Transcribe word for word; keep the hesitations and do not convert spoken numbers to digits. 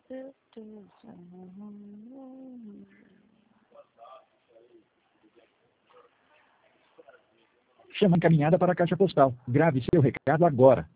Chama encaminhada para a caixa postal. Grave seu recado agora.